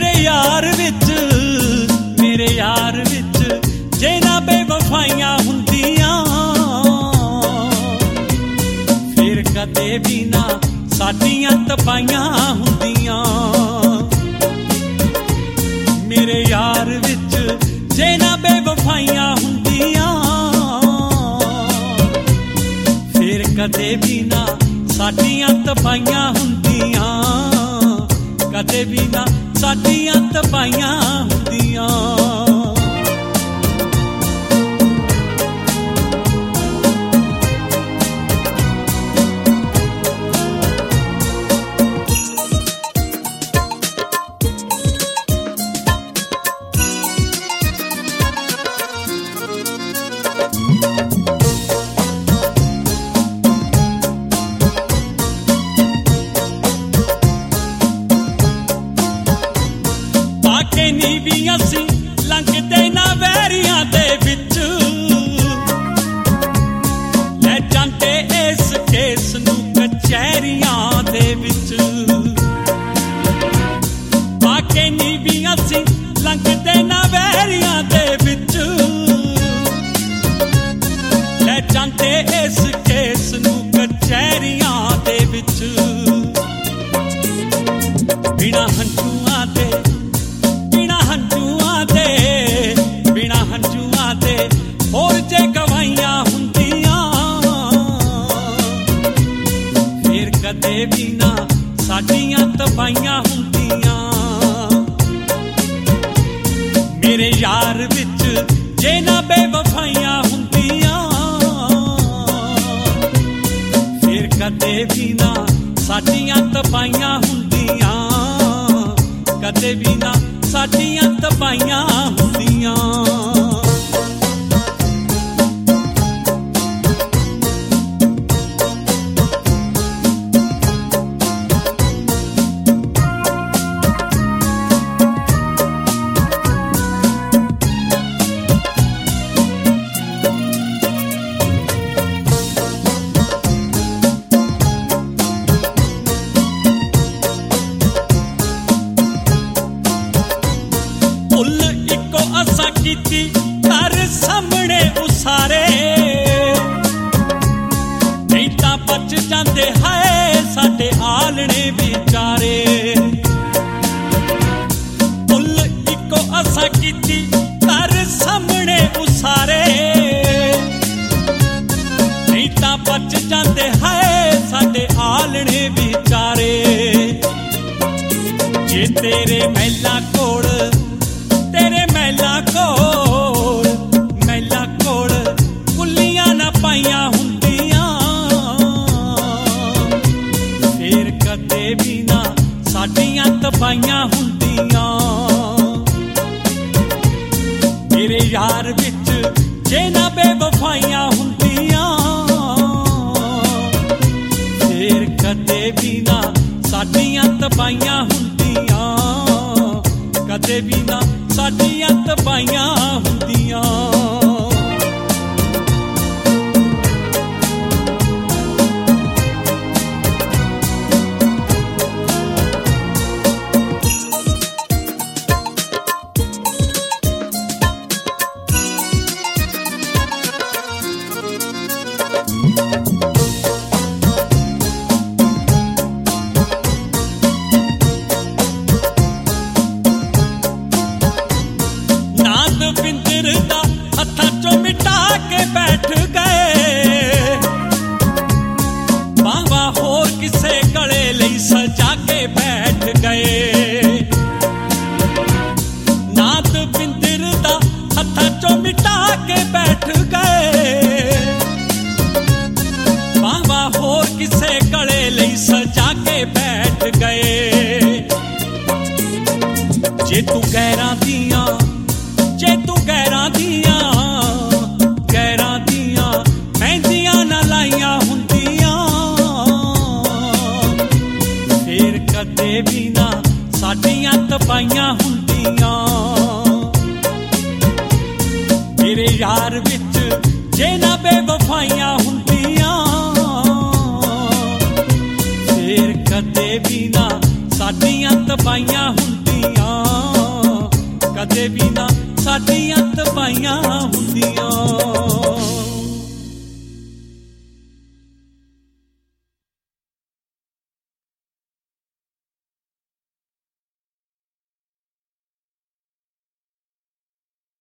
मेरे यार विच जे ना बेवफाइयां हुंदियां फिर कदे भी ना साडियां तपाइयां हुंदियां। मेरे यार विच जे ना बेवफाइयां हुंदियां फिर कदे भी ना साडियां तपाइयां हुंदियां, कदे भी ना साडियां तपाइयां हुंदियां। नी भी असी लंघदे ना वैरियां दे विच ले जांदे इस केस नू कचहरियां दे विच। आके नी भी असी लंघदे ना वैरियां दे विच ले जांदे इस केस नू कचहरियां दे विच। बिना हंझुआं दे बिना हंझुआं दे होर जे गवाइयां हुंदियां फिर कदे भी ना साडियां तपाइयां हुंदियां। मेरे यार विच जे ना बेवफाइयां हुंदियां फिर कदे भी ना साडियां तपाइयां हुंदियां, कदे भी ना साडियां तपाइयां हुंदियां। कीती घर सामने उसारे नहीं तां बच जांदे हाय साडे आलणे बेचारे। फुल इको असा कीती घर सामने उसारे नहीं तां बच जांदे हाय साडे आलणे बेचारे। जे तेरे महला कोल मैला कोल कुल्लियां ना पाइयां हुंदियां फिर कदे भी ना साडियां तपाइयां हुंदियां। मेरे यार विच जे ना बेवफाइयां हुंदियां फिर कदे भी ना साडियां तपाइयां हुंदियां, कदे भी ना साडियां तपाइयां हुंदियां। हत्थां चों मिटा के बैठ गए बावा होर किसे गले लई सजा के बैठ गए। नाद बिंदर दा हत्थां चों मिटा के बैठ गए बावा होर किसे गले लई सजा के बैठ गए। जे तू गैरां दियां मेहंदियां ना लाइयां हुंदियां फिर कदे भी ना साडियां तपाइयां हुंदियां। मेरे यार विच जे ना बेवफाइयां हुंदियां फिर कदे भी ना साडियां तपाइयां